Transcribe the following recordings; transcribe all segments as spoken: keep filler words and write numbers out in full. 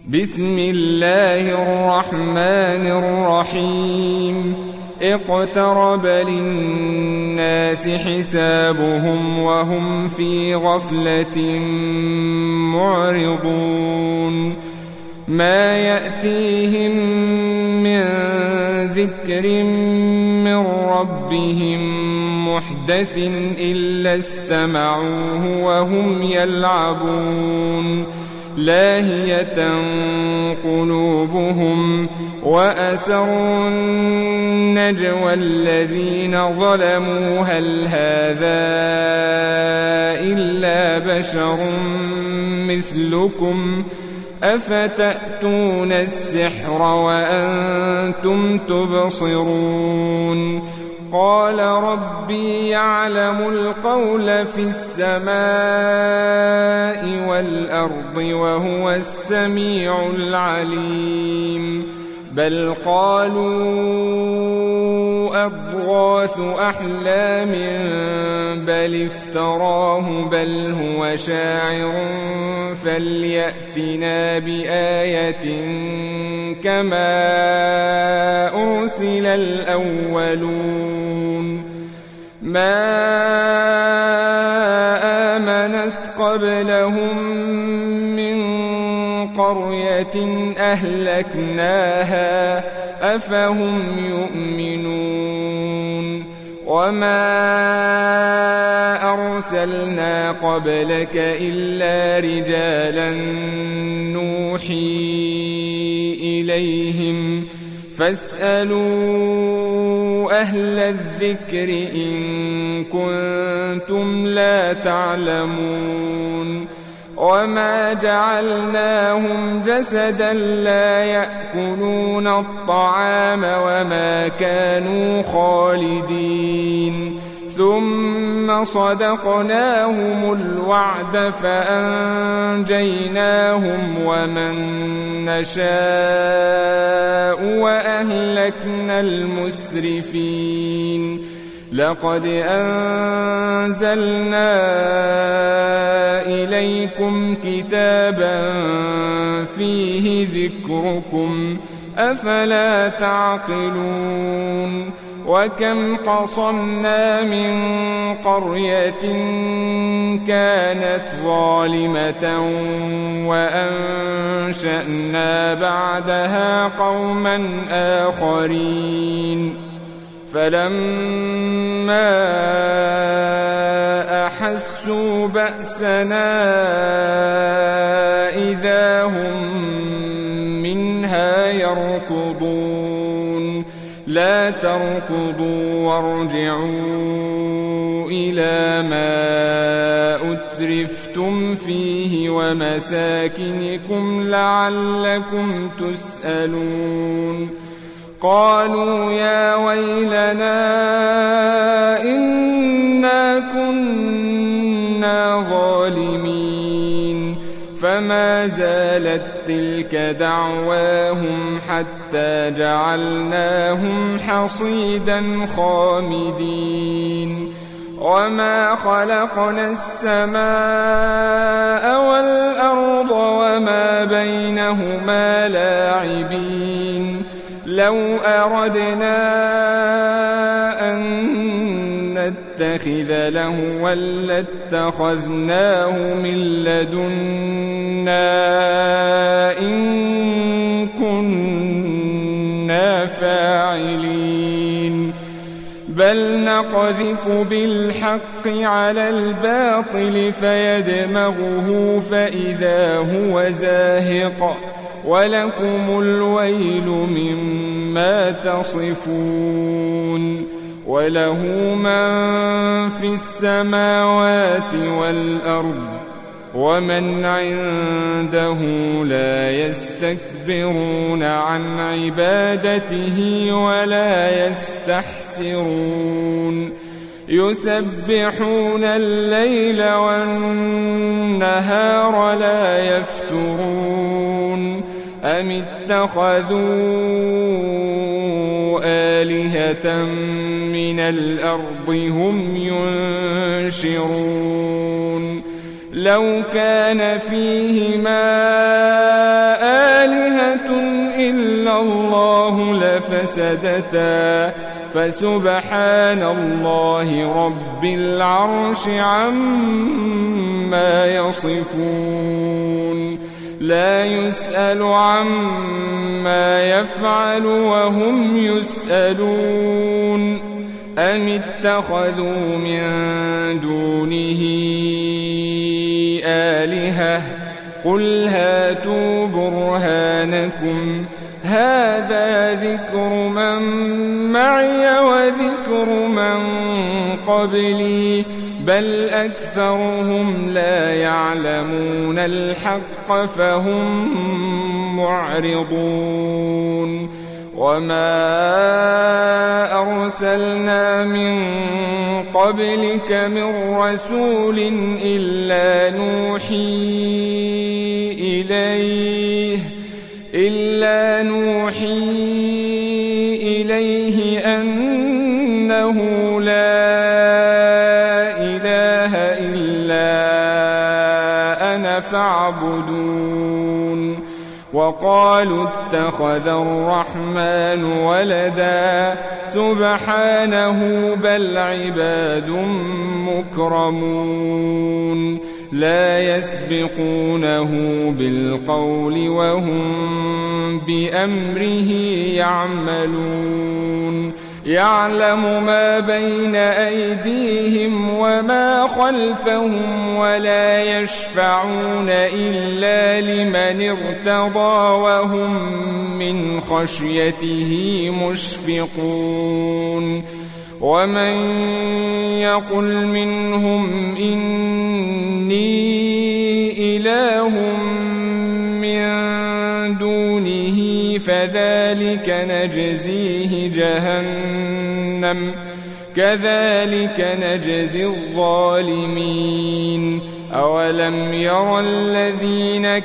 بسم الله الرحمن الرحيم اقترب للناس حسابهم وهم في غفلة معرضون ما يأتيهم من ذكر من ربهم محدث إلا استمعوه وهم يلعبون لاهية قلوبهم وأسروا النجوى الذين ظلموا هل هذا إلا بشر مثلكم أفتأتون السحر وأنتم تبصرون قال ربي يعلم القول في السماء والأرض وهو السميع العليم بل قالوا أضغاث أحلام بل افتراه بل هو شاعر فليأتنا بآية كما أرسل الأولون ما آمنت قبلهم من قرية أهلكناها أفهم يؤمنون وما أرسلنا قبلك إلا رجالا نوحي إليهم فاسألوا أهل الذكر إن كنتم لا تعلمون وما جعلناهم جسدا لا يأكلون الطعام وما كانوا خالدين ثم صدقناهم الوعد فأنجيناهم ومن نشاء وأهلكنا المسرفين لقد أنزلنا إليكم كتابا فيه ذكركم أفلا تعقلون وكم قصمنا من قرية كانت ظالمة وأنشأنا بعدها قوما آخرين فلما أحسوا بأسنا إذا هم منها يركضون لا تركضوا وارجعوا إلى ما أترفتم فيه ومساكنكم لعلكم تسألون قالوا يا ويلنا إنا كنا ظالمين فما زالت تلك دعواهم حتى جعلناهم حصيدا خامدين وما خلقنا السماء والأرض وما بينهما لاعبين لو أردنا أن نتخذ لهوا لاتخذناه من لدنا إن كنا فاعلين بل نقذف بالحق على الباطل فيدمغه فإذا هو زاهق ولكم الويل مما تصفون وله من في السماوات والأرض ومن عنده لا يستكبرون عن عبادته ولا يستحسرون يسبحون الليل والنهار لا يفترون أم اتخذوا آلهة من الأرض هم ينشرون لو كان فيهما لفسدتا فسبحان الله رب العرش عما يصفون لا يسأل عما يفعل وهم يسألون أم اتخذوا من دونه آلهة قل هاتوا برهانكم هذا ذكر من معي وذكر من قبلي بل أكثرهم لا يعلمون الحق فهم معرضون وما أرسلنا من قبلك من رسول إلا نوحي إليه إلا نوحي إليه أنه لا إله إلا أنا فاعبدون وقالوا اتخذ الرحمن ولدا سبحانه بل عباد مكرمون لا يسبقونه بالقول وهم بأمره يعملون يعلم ما بين أيديهم وما خلفهم ولا يشفعون إلا لمن ارتضى وهم من خشيته مشفقون ومن يقل منهم إني إله من دونه فذلك نجزيه جهنم كذلك نجزي الظالمين أولم ير الذين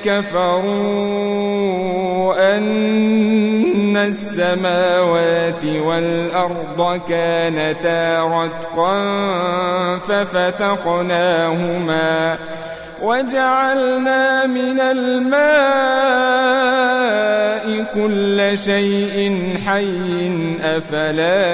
كفروا أن السماوات والأرض كانتا رتقا ففتقناهما وجعلنا من الماء كل شيء حي أفلا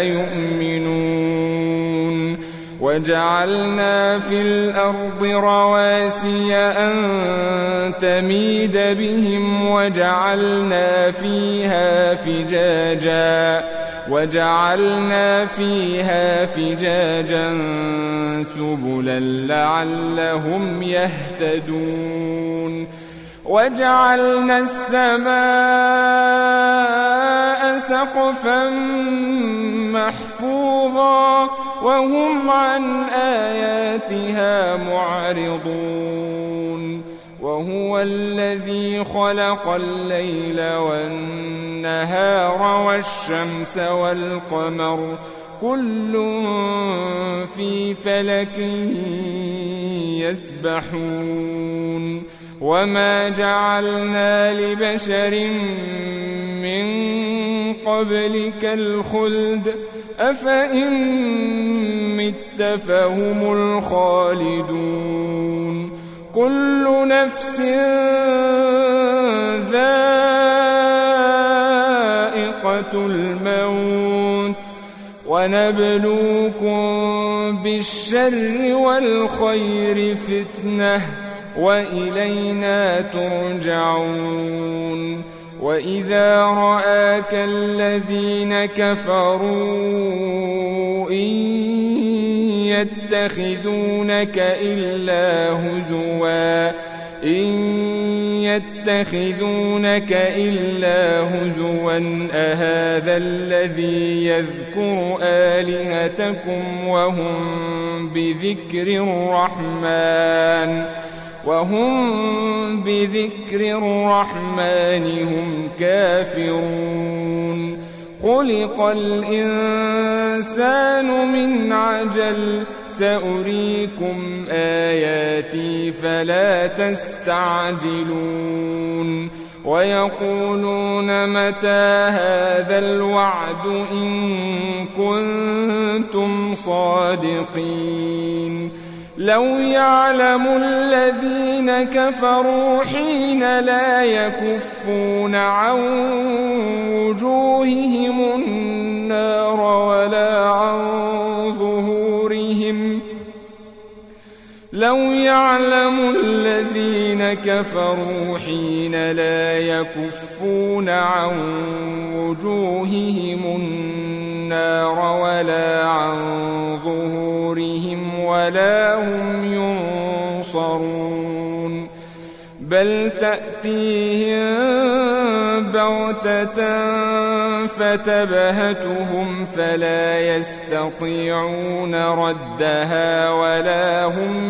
يؤمنون وجعلنا في الأرض رواسي أن تميد بهم وجعلنا فيها فجاجا وجعلنا فيها فجاجا سبلا لعلهم يهتدون وجعلنا السماء سقفا محفوظا وهم عن آياتها معرضون وهو الذي خلق الليل والنهار والشمس والقمر كل في فلك يسبحون وما جعلنا لبشر من قبلك الخلد أفإن مت فهم الخالدون كل نفس ذائقة الموت ونبلوكم بالشر والخير فتنة وإلينا ترجعون وإذا رآك الذين كفروا إن يتخذونك إلا هزوا إن يتخذونك إلا هزوا أهذا الذي يذكر آلهتكم وهم بذكر الرحمن وهم بذكر الرحمن هم كافرون خلق الإنسان من عجل سأريكم آياتي فلا تستعجلون ويقولون متى هذا الوعد إن كنتم صادقين لو يعلم الذين كفروا حين لا يكفون عن وجوههم يعلم الذين كفروا حين لا يكفون عن وجوههم النار ولا عن ظهورهم ولا هم ينصرون بل تأتيهم بغتة فتبهتهم فلا يستطيعون ردها ولا هم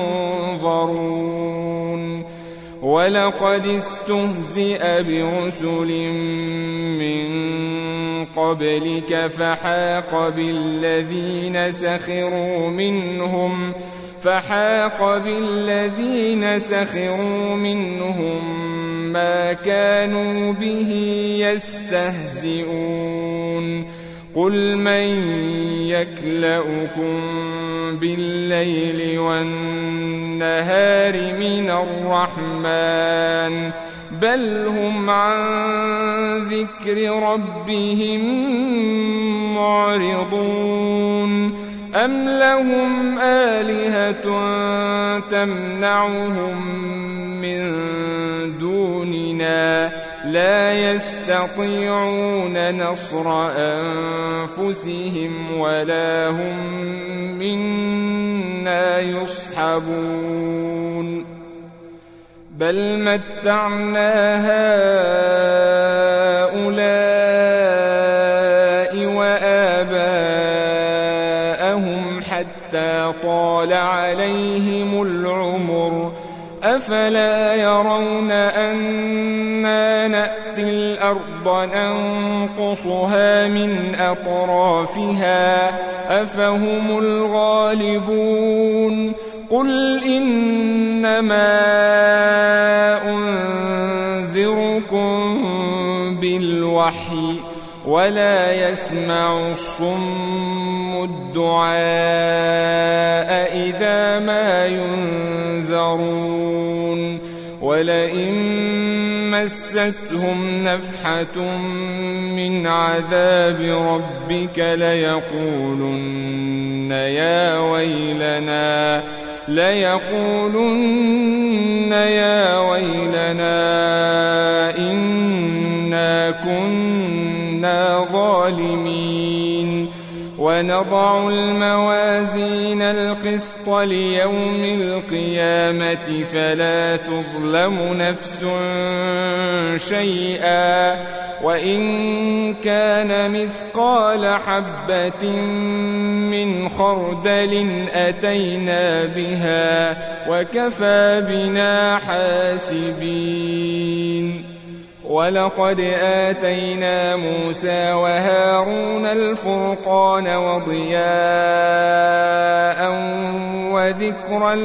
ينظرون ولقد استهزئ برسل من قبلك فحاق بالذين سخروا منهم فحاق بالذين سخروا منهم ما كانوا به يستهزئون قل من يكلؤكم بالليل والنهار من الرحمن بل هم عن ذكر ربهم معرضون أم لهم آلهة تمنعهم من دوننا لا يستطيعون نصر أنفسهم ولا هم منا يصحبون بل متعنا هؤلاء وآباءهم حتى طال عليهم العمر أفلا يرون أنا نأتي الأرض ننقصها من أطرافها أفهم الغالبون قل إنما أنذركم بالوحي ولا يسمع الصم الدعاء إذا ما ينذرون ولئن مستهم نفحة من عذاب ربك ليقولن يا ويلنا ليقولن يا ويلنا إنا كنا ظالمين ونضع الموازين القسط ليوم القيامة فلا تظلم نفس شيئا وإن كان مثقال حبة من خردل أتينا بها وكفى بنا حاسبين ولقد آتينا موسى وهارون الفرقان وضياء وذكرا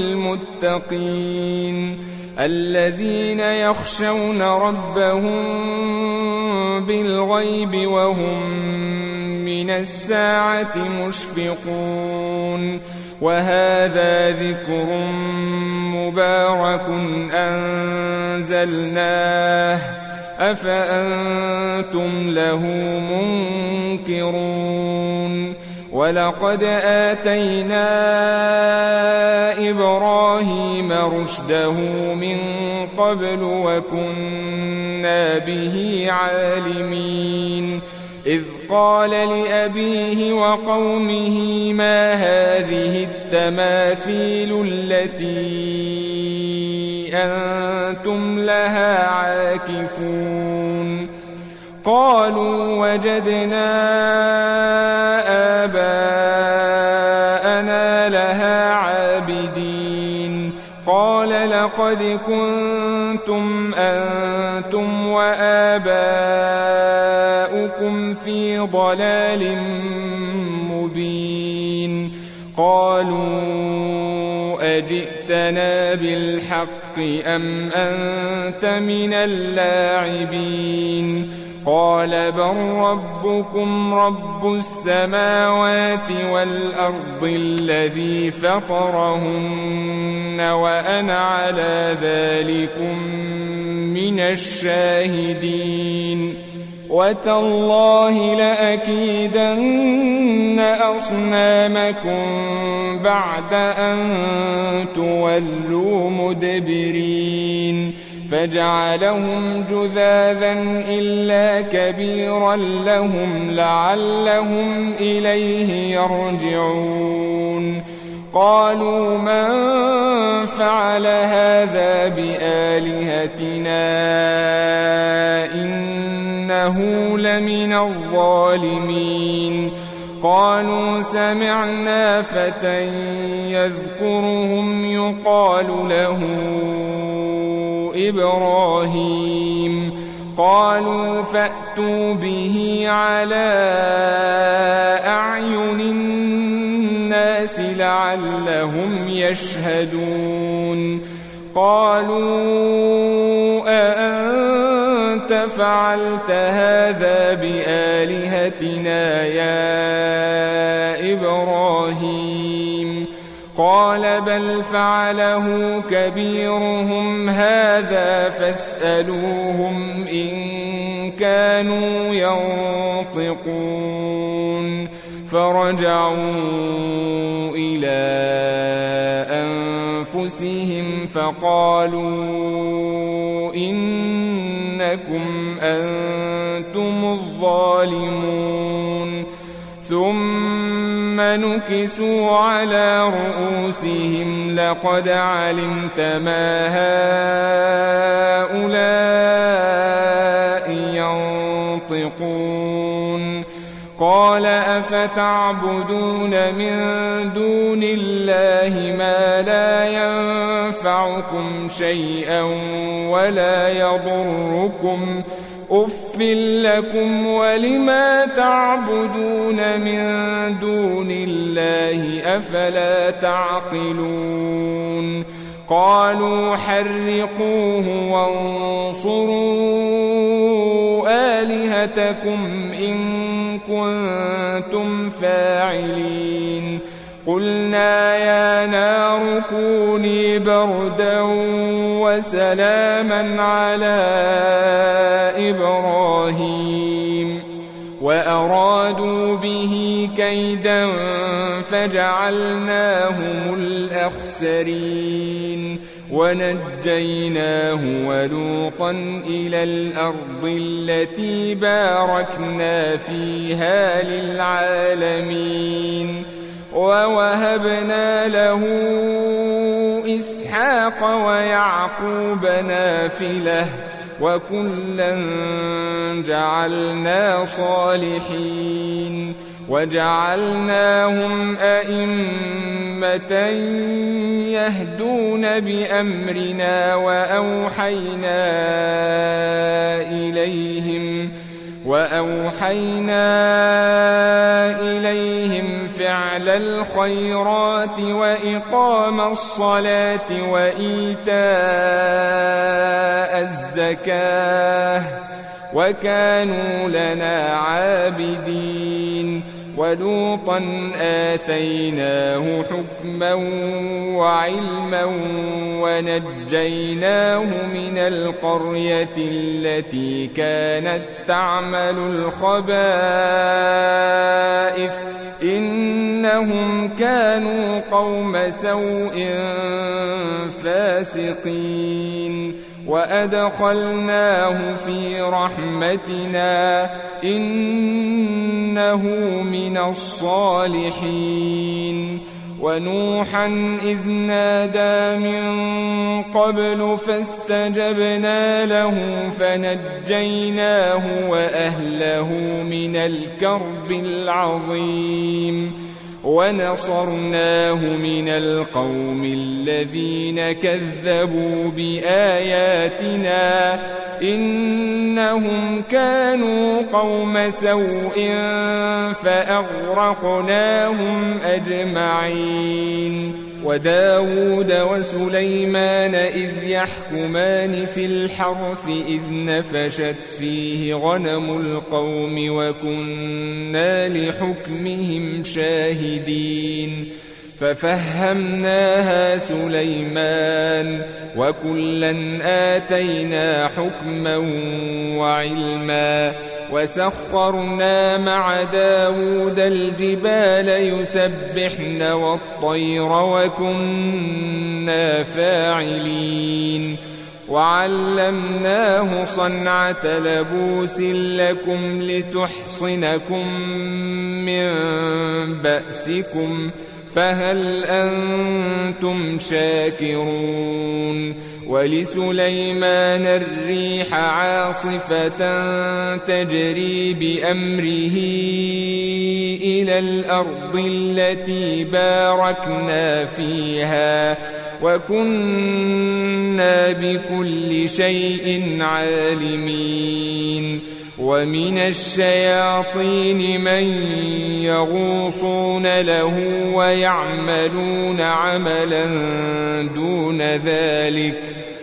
للمتقين الذين يخشون ربهم بالغيب وهم من الساعة مشفقون وهذا ذكر مبارك أنزلناه أفأنتم له منكرون ولقد آتينا إبراهيم رشده من قبل وكنا به عالمين إذ قال لأبيه وقومه ما هذه التماثيل التي أنتم لها عاكفون قالوا وجدنا آباءنا لها عابدين قال لقد كنتم أنتم وآباؤكم في ضلال مبين قالوا أجئتنا بالحق أم أنت من اللاعبين قال بل ربكم رب السماوات والأرض الذي فطرهن وأنا على ذلكم من الشاهدين وتالله لأكيدن أصنامكم بعد أن تولوا مدبرين فجعلهم جذاذا إلا كبيرا لهم لعلهم إليه يرجعون قالوا من فعل هذا بآلهتنا إنه لمن الظالمين قالوا سمعنا فتى يذكرهم يقال له إبراهيم قالوا فأتوا به على أعين الناس لعلهم يشهدون قالوا أأنت فعلت هذا بآلهتنا يا إبراهيم قال بل فعله كبيرهم هذا فاسألوهم إن كانوا ينطقون فرجعوا إلى أنفسهم فقالوا إنكم أنتم الظالمون ثم نكسوا على رؤوسهم لقد علمت ما هؤلاء ينطقون قال أفتعبدون من دون الله ما لا ينفعكم شيئا ولا يضركم أف لكم ولما تعبدون من دون الله أفلا تعقلون قالوا حرقوه وانصروا آلهتكم إن كنتم فاعلين قلنا يا نار كوني بردا وسلاما على إبراهيم وأرادوا به كيدا فجعلناهم الأخسرين ونجيناه ولوطا إلى الأرض التي باركنا فيها للعالمين ووهبنا له إسحاق ويعقوب نافلة وكلا جعلنا صالحين وجعلناهم أئمة يهدون بأمرنا وأوحينا إليهم وأوحينا إليهم فعل الخيرات وإقام الصلاة وإيتاء الزكاة وكانوا لنا عابدين ولوطا آتيناه حكما وعلما ونجيناه من القرية التي كانت تعمل الخبائث إنهم كانوا قوم سوء فاسقين وأدخلناه في رحمتنا إنه من الصالحين ونوحا إذ نادى من قبل فاستجبنا له فنجيناه وأهله من الكرب العظيم ونصرناه من القوم الذين كذبوا بآياتنا إنهم كانوا قوم سوء فأغرقناهم أجمعين وداود وسليمان إذ يحكمان في الحرث إذ نفشت فيه غنم القوم وكنا لحكمهم شاهدين ففهمناها سليمان وكلا آتينا حكما وعلما وسخرنا مع داود الجبال يسبحن والطير وكنا فاعلين وعلمناه صنعة لبوس لكم لتحصنكم من بأسكم فهل أنتم شاكرون ولسليمان الريح عاصفة تجري بأمره إلى الأرض التي باركنا فيها وكنا بكل شيء عالمين ومن الشياطين من يغوصون له ويعملون عملا دون ذلك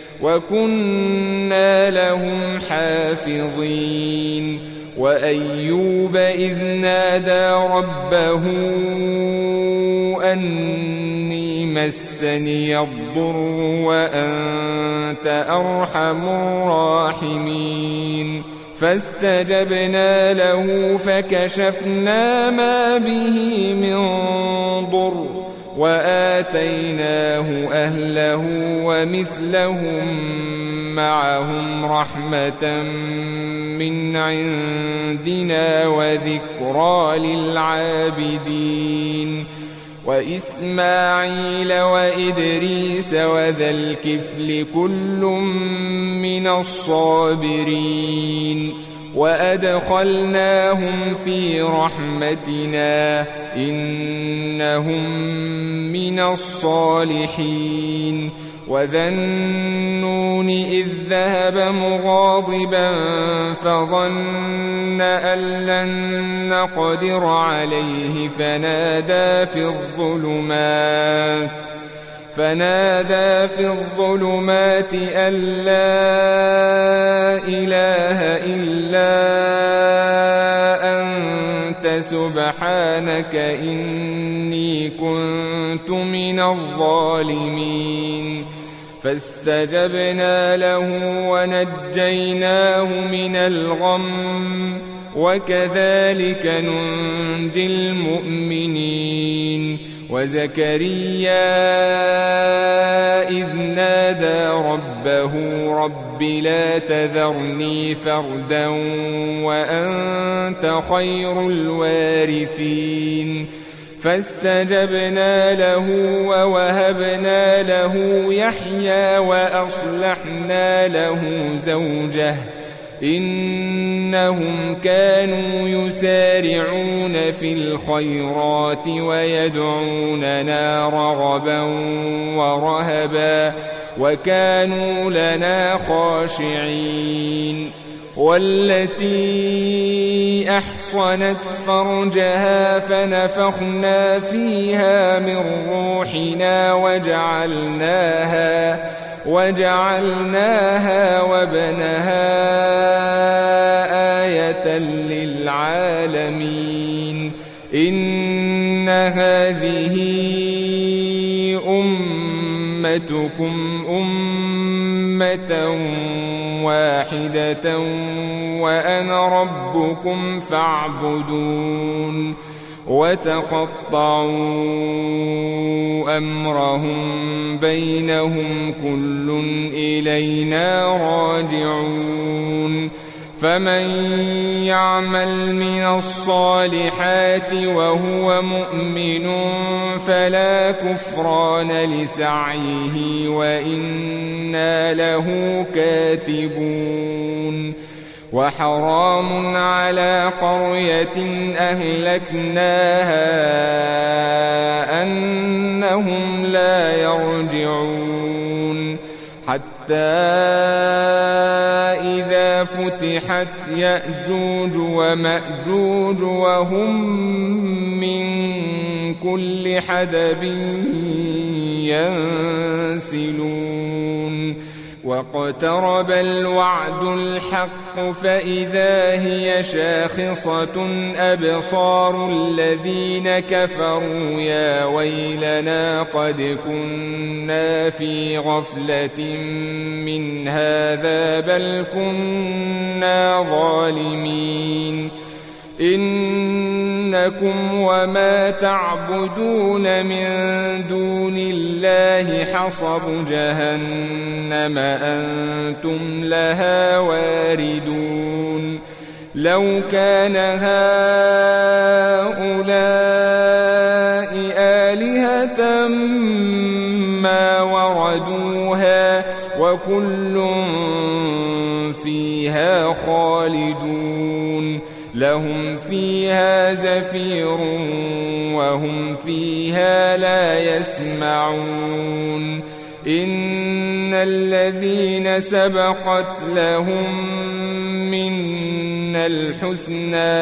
وكنا لهم حافظين وأيوب إذ نادى ربه أني مسني الضر وأنت أرحم الراحمين فاستجبنا له فكشفنا ما به من ضر وآتيناه أهله ومثلهم معهم رحمة من عندنا وذكرى للعابدين وإسماعيل وإدريس وذا الكفل كل من الصابرين وأدخلناهم في رحمتنا إنهم من الصالحين وذا النون إذ ذهب مغاضبا فظن أن لن نقدر عليه فنادى في الظلمات فنادى في الظلمات أن لا إله إلا أنت سبحانك إني كنت من الظالمين فاستجبنا له ونجيناه من الغم وكذلك ننجي المؤمنين وزكريا إذ نادى ربه رب لا تذرني فردا وأنت خير الوارثين فاستجبنا له ووهبنا له يحيى وأصلحنا له زوجه إنهم كانوا يسارعون في الخيرات ويدعوننا رغبا ورهبا وكانوا لنا خاشعين والتي أحصنت فرجها فنفخنا فيها من روحنا وجعلناها وجعلناها وابنها آية للعالمين إن هذه أمتكم أمة واحدة وأنا ربكم فاعبدون وتقطعوا أمرهم بينهم كل إلينا راجعون فمن يعمل من الصالحات وهو مؤمن فلا كفران لسعيه وإنا له كاتبون وحرام على قرية أهلكناها أنهم لا يرجعون حتى إذا فتحت يأجوج ومأجوج وهم من كل حدب ينسلون واقترب الوعد الحق فإذا هي شاخصة أبصار الذين كفروا يا ويلنا قد كنا في غفلة من هذا بل كنا ظالمين إنكم وما تعبدون من دون الله حصب جهنم أنتم لها واردون لو كان هؤلاء آلهة ما وردوها وكل فيها خالدون لهم فيها زفير وهم فيها لا يسمعون إن الذين سبقت لهم منا الحسنى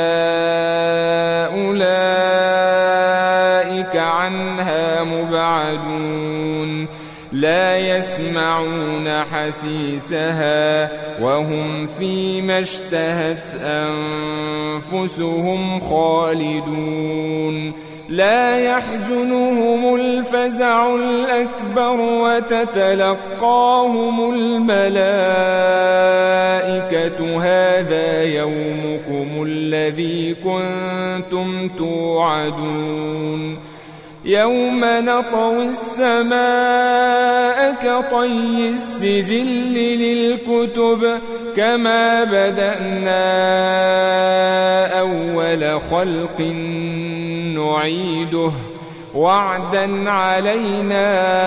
أولئك عنها مبعدون لا يسمعون حسيسها وهم فيما اشتهت أنفسهم خالدون لا يحزنهم الفزع الأكبر وتتلقاهم الملائكة هذا يومكم الذي كنتم توعدون يوم نطوي السماء كطي السجل للكتب كما بدأنا أول خلق نعيده وعدا علينا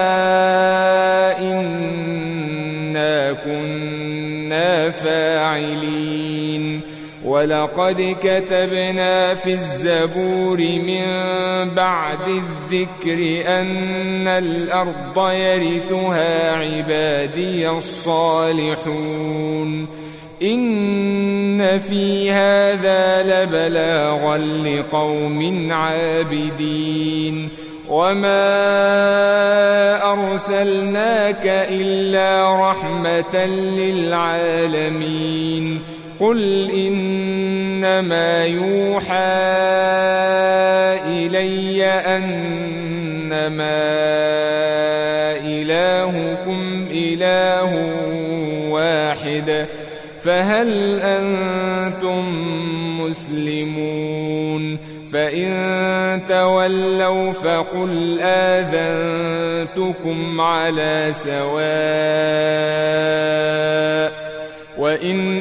إنا كنا فاعلين ولقد كتبنا في الزبور من بعد الذكر أن الأرض يرثها عبادي الصالحون إن في هذا لبلاغا لقوم عابدين وما أرسلناك إلا رحمة للعالمين قل إنما يوحى إلي أنما إلهكم إله واحد فهل أنتم مسلمون فإن تولوا فقل آذنتكم على سواء وإن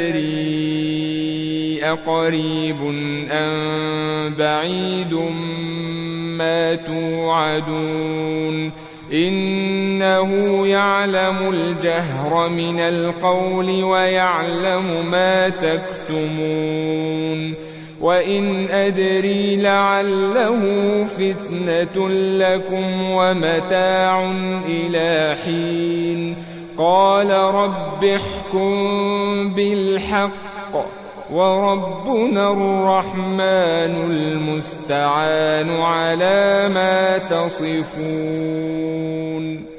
أدري أقريب أم بعيد ما توعدون إنه يعلم الجهر من القول ويعلم ما تكتمون وإن أدري لعله فتنة لكم ومتاع إلى حين قال رب احكم بالحق وربنا الرحمن المستعان على ما تصفون.